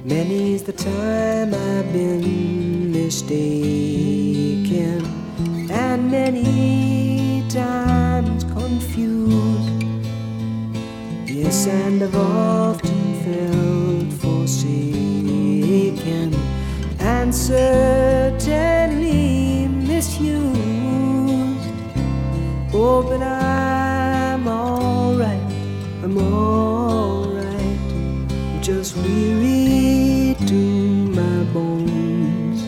Many's the time I've been mistaken, and many times confused. Yes, and I've often felt forsaken, and certainly misused. Oh, but I'm alright, I'm alright. I'm just weary to my bones.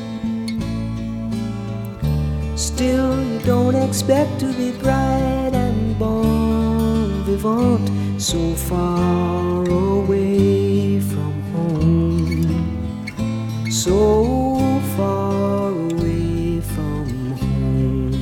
Still, you don't expect to be bright and bon vivant so far away from home, so far away from home.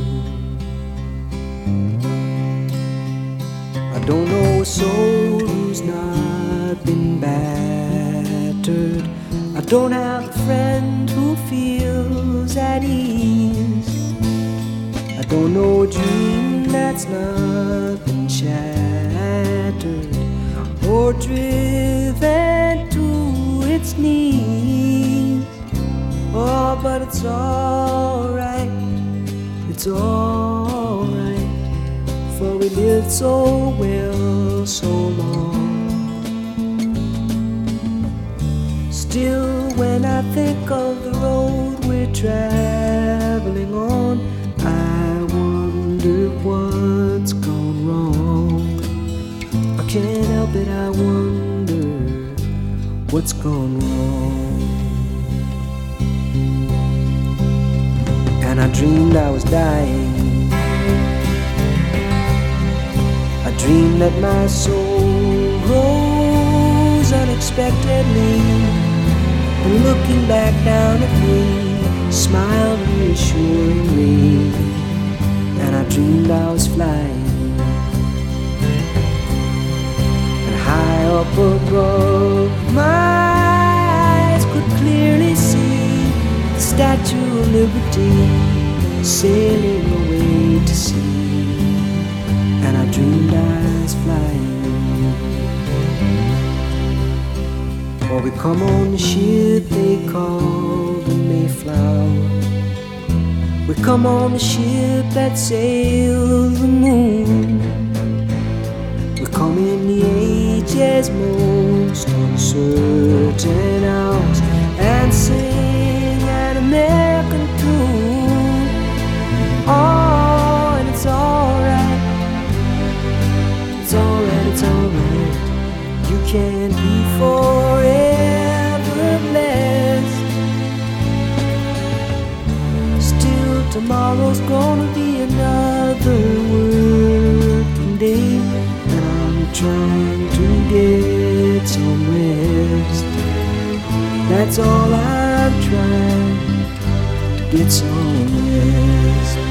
I don't know a soul who's not been battered. I don't have a friend who feels at ease. I don't know a dream that's not been shattered or driven to its knees. Oh, but it's alright, it's alright, for we lived so well so long. Still, when I think of the road we're traveling on, I wonder what's gone wrong. I can't help it, I wonder what's gone wrong. And I dreamed I was dying. I dreamed that my soul rose unexpectedly, and looking back down at me, smiled reassuringly. And I dreamed I was flying, and high up above, my eyes could clearly see the Statue of Liberty sailing away to sea. And I dreamed I was flying. Or we come on the ship they call the Mayflower. We come on the ship that sails the moon. We come in the age's most uncertain hours and sing an American tune. Oh, and it's alright, it's alright, it's alright. You can't be forever blessed. Still, tomorrow's gonna be another working day, and I'm trying to get some rest. That's all I'm trying, to get some rest.